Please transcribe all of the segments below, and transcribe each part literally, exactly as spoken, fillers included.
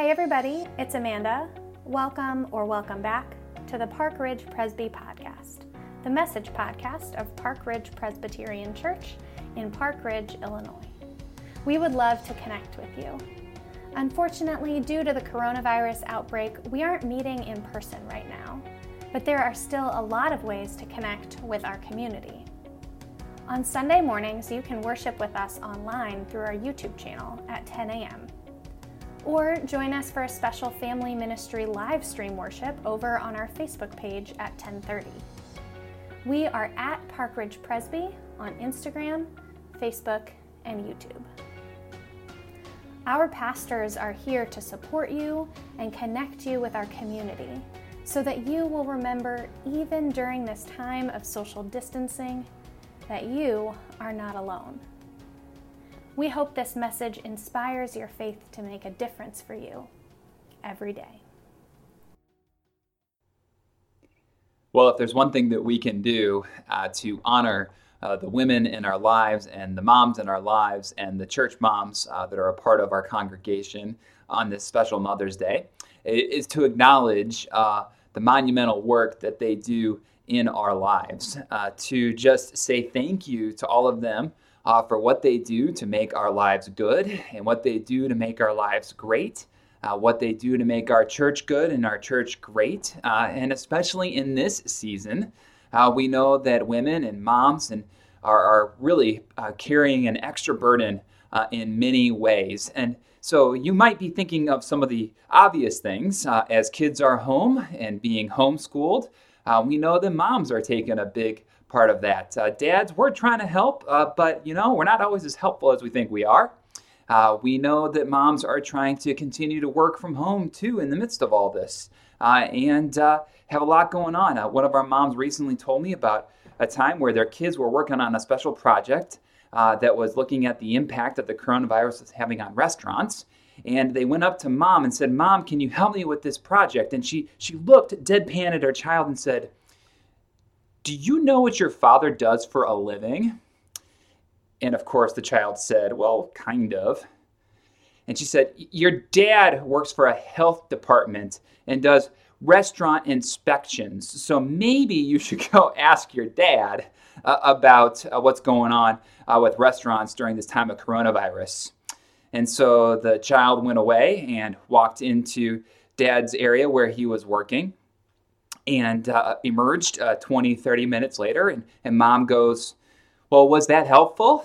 Hey everybody, it's Amanda. Welcome or welcome back to the Park Ridge Presby Podcast, the message podcast of Park Ridge Presbyterian Church in Park Ridge, Illinois. We would love to connect with you. Unfortunately, due to the coronavirus outbreak, we aren't meeting in person right now, but there are still a lot of ways to connect with our community. On Sunday mornings, you can worship with us online through our YouTube channel at ten a.m. Or join us for a special family ministry live stream worship over on our Facebook page at ten thirty. We are at Park Ridge Presby on Instagram, Facebook, and YouTube. Our pastors are here to support you and connect you with our community so that you will remember, even during this time of social distancing, that you are not alone. We hope this message inspires your faith to make a difference for you every day. Well, if there's one thing that we can do uh, to honor uh, the women in our lives and the moms in our lives and the church moms uh, that are a part of our congregation on this special Mother's Day, is to acknowledge uh, the monumental work that they do in our lives, uh, to just say thank you to all of them uh, for what they do to make our lives good and what they do to make our lives great, uh, what they do to make our church good and our church great. Uh, and especially in this season, uh, we know that women and moms and are, are really uh, carrying an extra burden uh, in many ways. And so you might be thinking of some of the obvious things uh, as kids are home and being homeschooled. Uh, we know that moms are taking a big part of that. Uh, dads, we're trying to help, uh, but you know, we're not always as helpful as we think we are. Uh, we know that moms are trying to continue to work from home too in the midst of all this, uh, and uh, have a lot going on. Uh, one of our moms recently told me about a time where their kids were working on a special project uh, that was looking at the impact that the coronavirus was having on restaurants. And they went up to mom and said, "Mom, can you help me with this project?" And she she looked deadpan at her child and said, "Do you know what your father does for a living?" And of course the child said, "Well, kind of." And she said, "Your dad works for a health department and does restaurant inspections. So maybe you should go ask your dad uh, about uh, what's going on uh, with restaurants during this time of coronavirus." And so the child went away and walked into dad's area where he was working and uh, emerged uh, twenty, thirty minutes later. And, and mom goes, "Well, was that helpful?"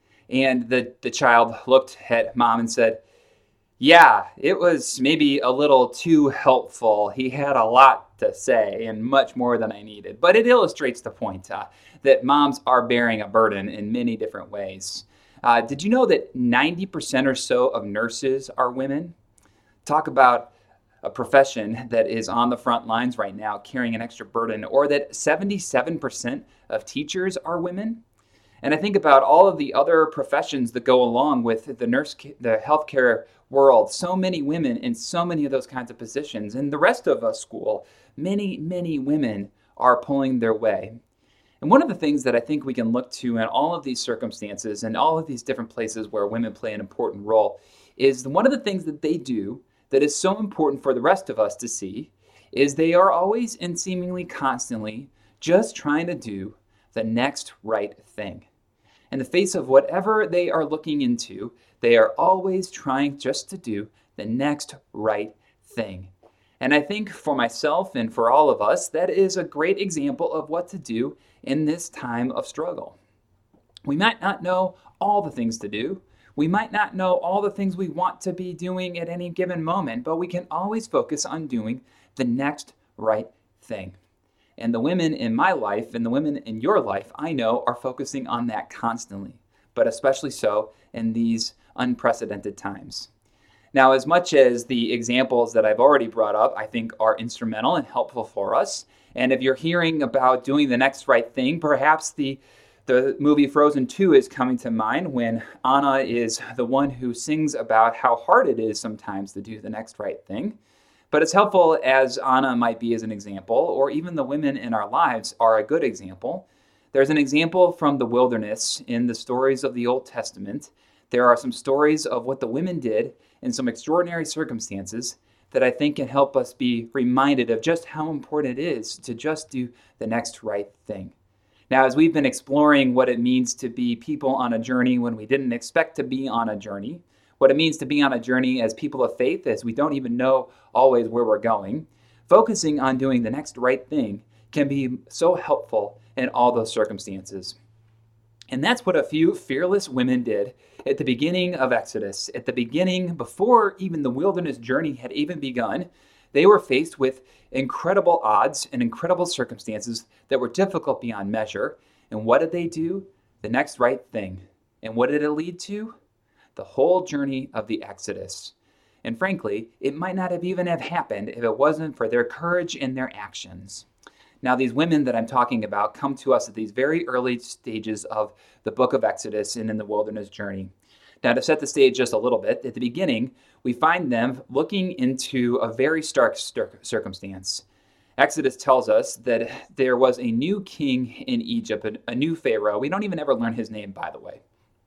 And the, the child looked at mom and said, "Yeah, it was maybe a little too helpful. He had a lot to say and much more than I needed." But it illustrates the point uh, that moms are bearing a burden in many different ways. Uh, did you know that ninety percent or so of nurses are women? Talk about a profession that is on the front lines right now carrying an extra burden, or that seventy-seven percent of teachers are women. And I think about all of the other professions that go along with the nurse, the healthcare world. So many women in so many of those kinds of positions. And the rest of us school, many, many women are pulling their way. And one of the things that I think we can look to in all of these circumstances and all of these different places where women play an important role is one of the things that they do that is so important for the rest of us to see is they are always and seemingly constantly just trying to do the next right thing. In the face of whatever they are looking into, they are always trying just to do the next right thing. And I think for myself and for all of us, that is a great example of what to do in this time of struggle. We might not know all the things to do. We might not know all the things we want to be doing at any given moment, but we can always focus on doing the next right thing. And the women in my life and the women in your life, I know, are focusing on that constantly, but especially so in these unprecedented times. Now, as much as the examples that I've already brought up, I think are instrumental and helpful for us, and if you're hearing about doing the next right thing, perhaps the the movie Frozen two is coming to mind when Anna is the one who sings about how hard it is sometimes to do the next right thing. But as helpful as Anna might be as an example, or even the women in our lives are a good example, there's an example from the wilderness in the stories of the Old Testament there are some stories of what the women did in some extraordinary circumstances that I think can help us be reminded of just how important it is to just do the next right thing. Now, as we've been exploring what it means to be people on a journey when we didn't expect to be on a journey, what it means to be on a journey as people of faith, as we don't even know always where we're going, focusing on doing the next right thing can be so helpful in all those circumstances. And that's what a few fearless women did at the beginning of Exodus. At the beginning, before even the wilderness journey had even begun, they were faced with incredible odds and incredible circumstances that were difficult beyond measure. And what did they do? The next right thing. And what did it lead to? The whole journey of the Exodus. And frankly, it might not have even have happened if it wasn't for their courage and their actions. Now, these women that I'm talking about come to us at these very early stages of the book of Exodus and in the wilderness journey. Now, to set the stage just a little bit, at the beginning, we find them looking into a very stark circumstance. Exodus tells us that there was a new king in Egypt, a new Pharaoh. We don't even ever learn his name, by the way.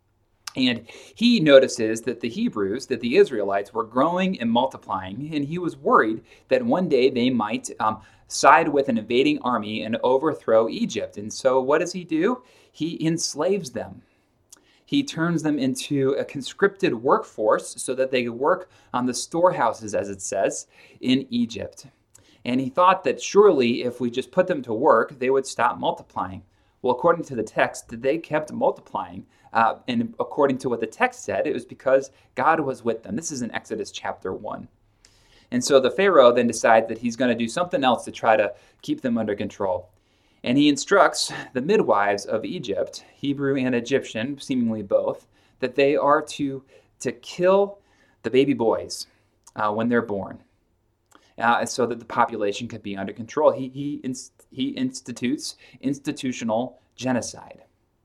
And he notices that the Hebrews, that the Israelites, were growing and multiplying, and he was worried that one day they might um, side with an invading army and overthrow Egypt. And so what does he do? He enslaves them. He turns them into a conscripted workforce so that they could work on the storehouses, as it says, in Egypt. And he thought that surely if we just put them to work, they would stop multiplying. Well, according to the text, they kept multiplying. Uh, and according to what the text said, it was because God was with them. This is in Exodus chapter one. And so the Pharaoh then decides that he's going to do something else to try to keep them under control. And he instructs the midwives of Egypt, Hebrew and Egyptian, seemingly both, that they are to, to kill the baby boys uh, when they're born, uh, so that the population could be under control. He, he, inst- he institutes institutional genocide.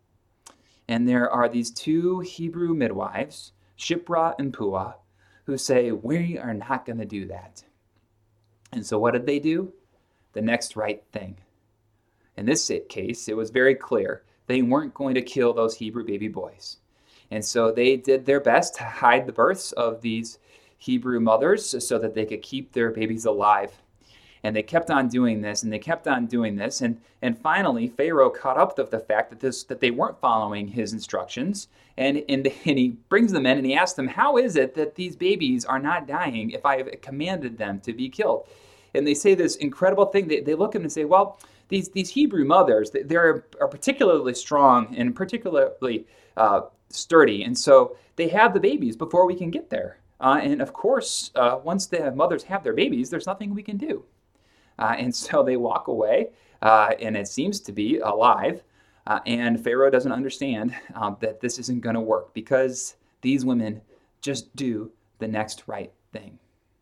And there are these two Hebrew midwives, Shiphrah and Puah, who say, we are not going to do that. And so what did they do? The next right thing. In this case, it was very clear they weren't going to kill those Hebrew baby boys. And so they did their best to hide the births of these Hebrew mothers so that they could keep their babies alive. And they kept on doing this, and they kept on doing this. And, and finally, Pharaoh caught up with the fact that this that they weren't following his instructions. And, and, and he brings them in, and he asks them, how is it that these babies are not dying if I have commanded them to be killed? And they say this incredible thing. They, they look at him and say, well, these, these Hebrew mothers, they're are particularly strong and particularly uh, sturdy. And so they have the babies before we can get there. Uh, and of course, uh, once the mothers have their babies, there's nothing we can do. Uh, and so they walk away, uh, and it seems to be alive. Uh, and Pharaoh doesn't understand um, that this isn't going to work because these women just do the next right thing.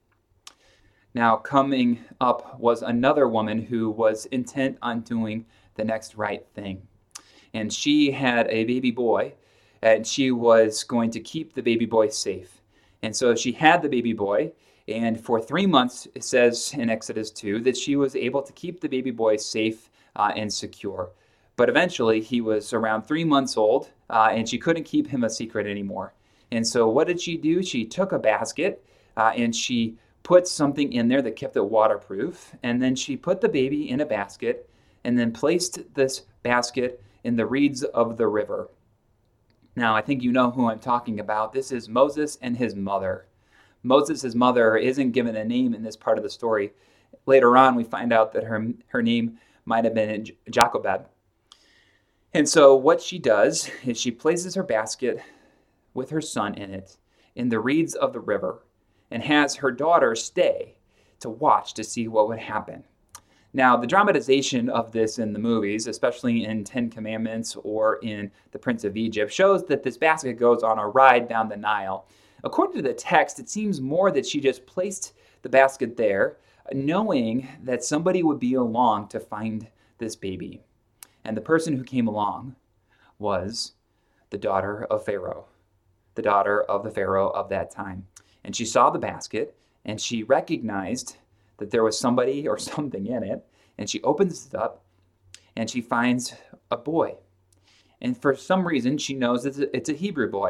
Now, coming up was another woman who was intent on doing the next right thing. And she had a baby boy, and she was going to keep the baby boy safe. And so she had the baby boy, and for three months, it says in Exodus two, that she was able to keep the baby boy safe uh, and secure. But eventually, he was around three months old, uh, and she couldn't keep him a secret anymore. And so what did she do? She took a basket, uh, and she put something in there that kept it waterproof, and then she put the baby in a basket, and then placed this basket in the reeds of the river. Now, I think you know who I'm talking about. This is Moses and his mother. Moses' mother isn't given a name in this part of the story. Later on, we find out that her, her name might have been Jochebed. And so what she does is she places her basket with her son in it in the reeds of the river and has her daughter stay to watch to see what would happen. Now, the dramatization of this in the movies, especially in Ten Commandments or in The Prince of Egypt, shows that this basket goes on a ride down the Nile. According to the text, it seems more that she just placed the basket there, knowing that somebody would be along to find this baby. And the person who came along was the daughter of Pharaoh, the daughter of the Pharaoh of that time. And she saw the basket, and she recognized that there was somebody or something in it, and she opens it up, and she finds a boy. And for some reason, she knows it's a, it's a Hebrew boy.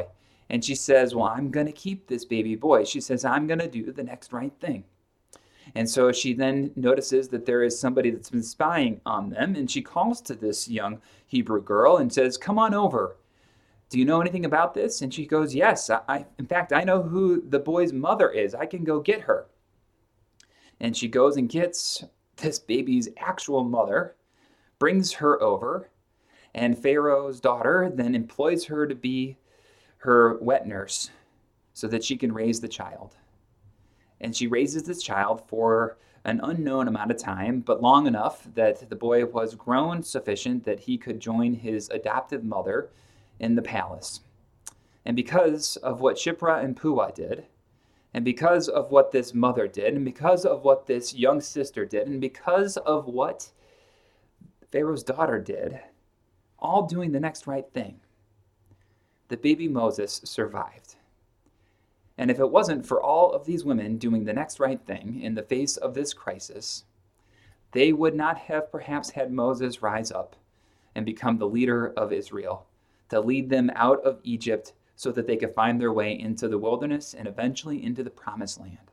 And she says, well, I'm going to keep this baby boy. She says, I'm going to do the next right thing. And so she then notices that there is somebody that's been spying on them, and she calls to this young Hebrew girl and says, come on over. Do you know anything about this? And she goes, yes, I, I in fact, I know who the boy's mother is. I can go get her. And she goes and gets this baby's actual mother, brings her over, and Pharaoh's daughter then employs her to be her wet nurse so that she can raise the child. And she raises this child for an unknown amount of time, but long enough that the boy was grown sufficient that he could join his adoptive mother in the palace. And because of what Shiphrah and Puah did, and because of what this mother did, and because of what this young sister did, and because of what Pharaoh's daughter did, all doing the next right thing, the baby Moses survived. And if it wasn't for all of these women doing the next right thing in the face of this crisis, they would not have perhaps had Moses rise up and become the leader of Israel, to lead them out of Egypt so that they could find their way into the wilderness and eventually into the promised land.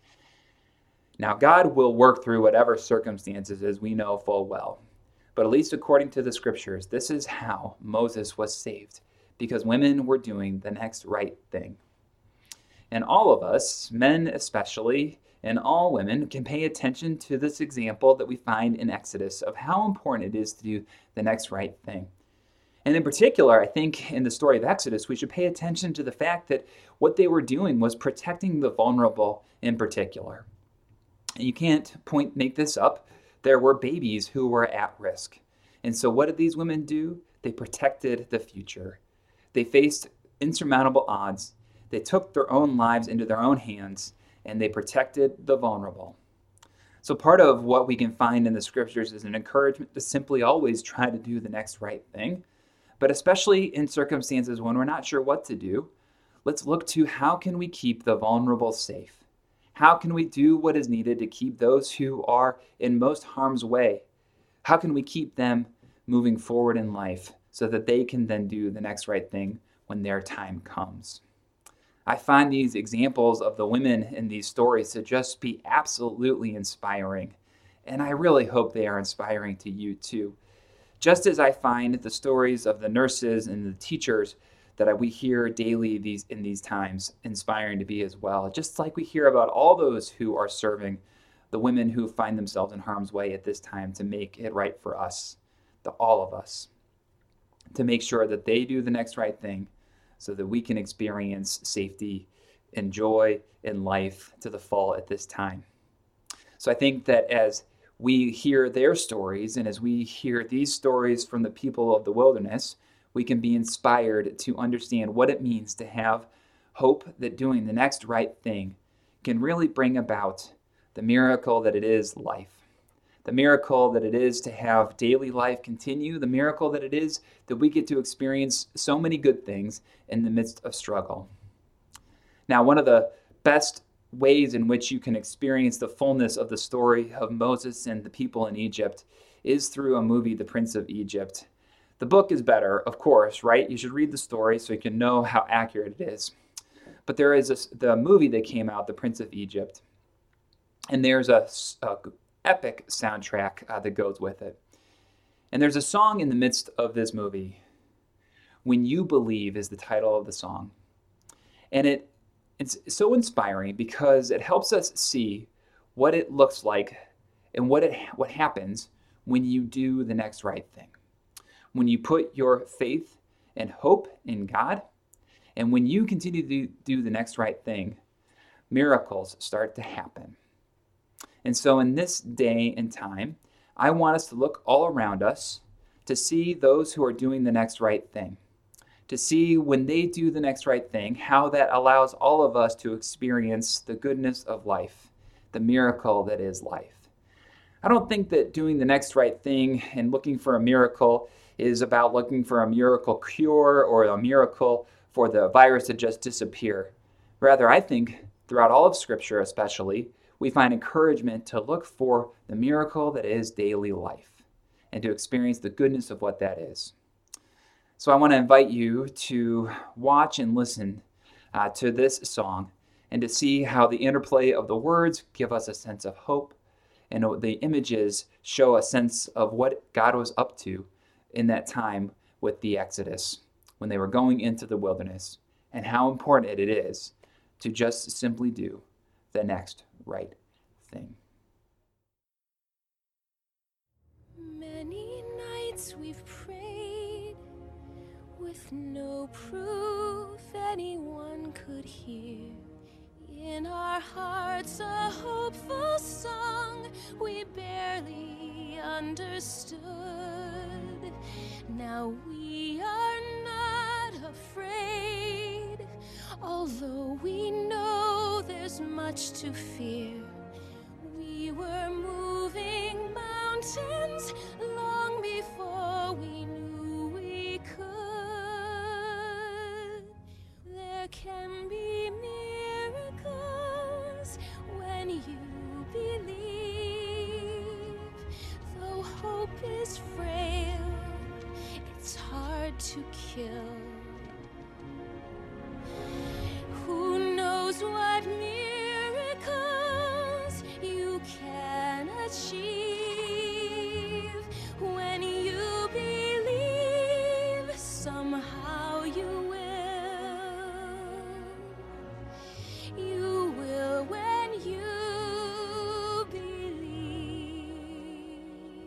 Now, God will work through whatever circumstances, as we know full well. But at least according to the scriptures, this is how Moses was saved, because women were doing the next right thing. And all of us, men especially, and all women, can pay attention to this example that we find in Exodus of how important it is to do the next right thing. And in particular, I think in the story of Exodus, we should pay attention to the fact that what they were doing was protecting the vulnerable in particular. And you can't point make this up. There were babies who were at risk. And so what did these women do? They protected the future. They faced insurmountable odds. They took their own lives into their own hands, and they protected the vulnerable. So part of what we can find in the scriptures is an encouragement to simply always try to do the next right thing. But especially in circumstances when we're not sure what to do, let's look to how can we keep the vulnerable safe? How can we do what is needed to keep those who are in most harm's way? How can we keep them moving forward in life so that they can then do the next right thing when their time comes? I find these examples of the women in these stories to just be absolutely inspiring. And I really hope they are inspiring to you too. Just as I find the stories of the nurses and the teachers that we hear daily these in these times inspiring to be as well. Just like we hear about all those who are serving the women who find themselves in harm's way at this time to make it right for us, the all of us, to make sure that they do the next right thing so that we can experience safety and joy in life to the full at this time. So I think that as we hear their stories and as we hear these stories from the people of the wilderness, we can be inspired to understand what it means to have hope that doing the next right thing can really bring about the miracle that it is life. The miracle that it is to have daily life continue, the miracle that it is that we get to experience so many good things in the midst of struggle. Now, one of the best ways in which you can experience the fullness of the story of Moses and the people in Egypt is through a movie, The Prince of Egypt. The book is better, of course, right? You should read the story so you can know how accurate it is. But there is a, the movie that came out, The Prince of Egypt, and there's a, a epic soundtrack uh, that goes with it. And there's a song in the midst of this movie. When You Believe is the title of the song. And it it's so inspiring because it helps us see what it looks like and what it what happens when you do the next right thing. When you put your faith and hope in God, and when you continue to do, do the next right thing, miracles start to happen. And so in this day and time, I want us to look all around us to see those who are doing the next right thing, to see when they do the next right thing, how that allows all of us to experience the goodness of life, the miracle that is life. I don't think that doing the next right thing and looking for a miracle is about looking for a miracle cure or a miracle for the virus to just disappear. Rather, I think throughout all of Scripture especially, we find encouragement to look for the miracle that is daily life and to experience the goodness of what that is. So I want to invite you to watch and listen uh, to this song and to see how the interplay of the words give us a sense of hope, and the images show a sense of what God was up to in that time with the Exodus, when they were going into the wilderness, and how important it is to just simply do the next right thing. Many nights we've prayed with no proof anyone could hear. In our hearts a hopeful song we barely understood. Now we are not afraid, although we know there's much to fear. We were moving mountains long before we knew we could. There can be miracles when you believe. Though hope is frail, it's hard to kill. Who knows what miracles you can achieve when you believe? Somehow you will. You will when you believe.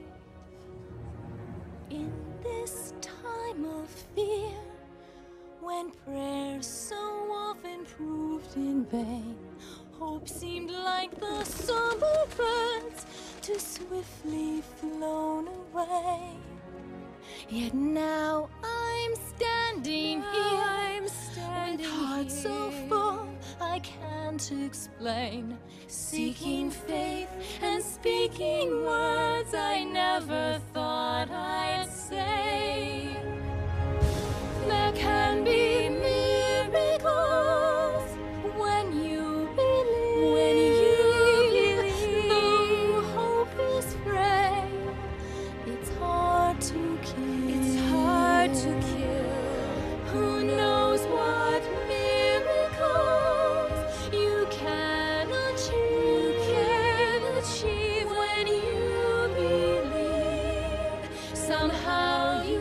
In this time of fear, when prayers so often proved in vain, hope seemed like the summer birds too swiftly flown away. Yet now I'm standing here, I'm standing with heart so full I can't explain, seeking faith and speaking words I never thought I'd say. There can be miracles when you believe. When you believe, though hope is frail, it's hard to kill. It's hard to kill. Who knows what miracles you can achieve? You can achieve when you believe. Somehow you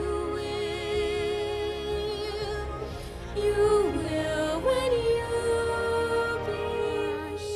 You will when you believe.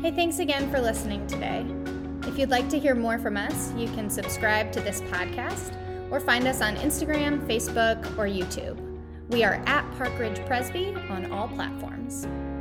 Hey, thanks again for listening today. If you'd like to hear more from us, you can subscribe to this podcast or find us on Instagram, Facebook, or YouTube. We are at Park Ridge Presby on all platforms.